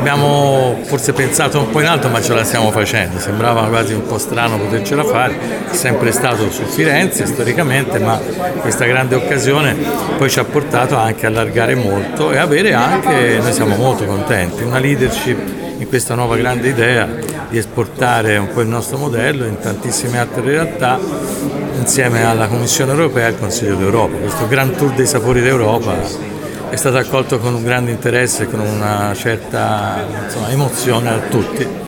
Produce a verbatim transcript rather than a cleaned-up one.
abbiamo forse pensato un po' in alto, ma ce la stiamo facendo. Sembrava quasi un po' strano potercela fare, è sempre stato su Firenze storicamente, ma questa grande occasione poi ci ha portato anche a allargare molto e avere anche, noi siamo molto contenti, una leadership in questa nuova grande idea di esportare un po' il nostro modello in tantissime altre realtà insieme alla Commissione Europea e al Consiglio d'Europa. Questo Grand Tour dei sapori d'Europa è stato accolto con un grande interesse e con una certa, insomma, emozione da tutti.